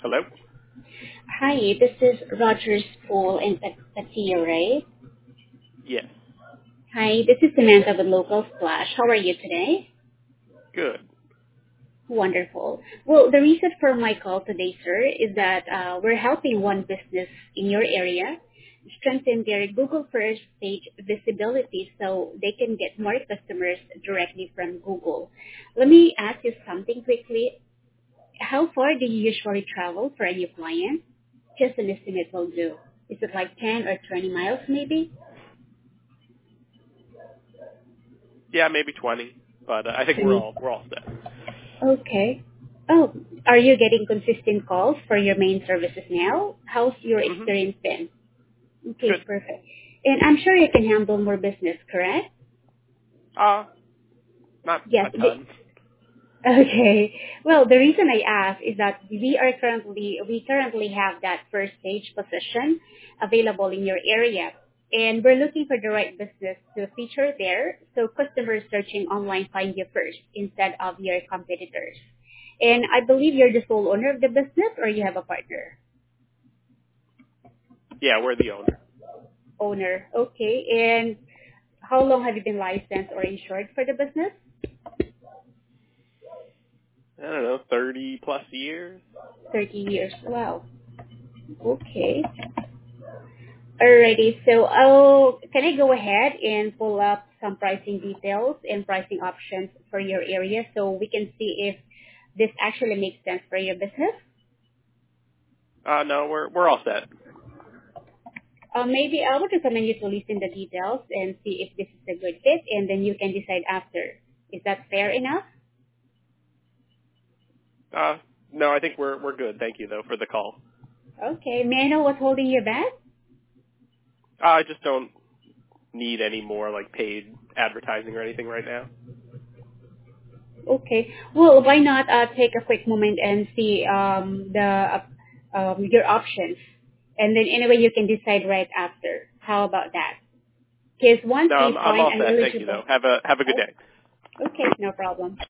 Hello? Hi, this is Rogers Pool in Patia, right? Yes. Hi, this is Samantha with Local Splash. How are you today? Good. Wonderful. Well, the reason for my call today, sir, is that we're helping one business in your area strengthen their Google first page visibility so they can get more customers directly from Google. Let me ask you something quickly. How far do you usually travel for a new client? Just an estimate will do. Is it like 10 or 20 miles maybe? Yeah, maybe 20, but I think we're 20. all set. Okay. Oh, are you getting consistent calls for your main services now? How's your Mhm. experience been? Okay, Good. perfect. And I'm sure you can handle more business, correct? Not Yes. a ton. Okay. Well, the reason I ask is that we currently have that first stage position available in your area, and we're looking for the right business to feature there, so customers searching online find you first instead of your competitors. And I believe you're the sole owner of the business, or you have a partner. Yeah, we're the owner. Owner. Okay. And how long have you been licensed or insured for the business? I don't know, 30 plus years. 30 years. Wow. Okay. Alrighty. So can I go ahead and pull up some pricing details and pricing options for your area so we can see if this actually makes sense for your business? No, we're all set. Maybe I would recommend you to listen the details and see if this is a good fit, and then you can decide after. Is that fair enough? No, I think we're good. Thank you though for the call. Okay. May I know what's holding you back? I just don't need any more like paid advertising or anything right now. Okay. Well, why not take a quick moment and see your options, and then anyway you can decide right after. How about that? Because once No, we I'm find all an set. Thank you eligible. though. Have a good day. Okay, no problem.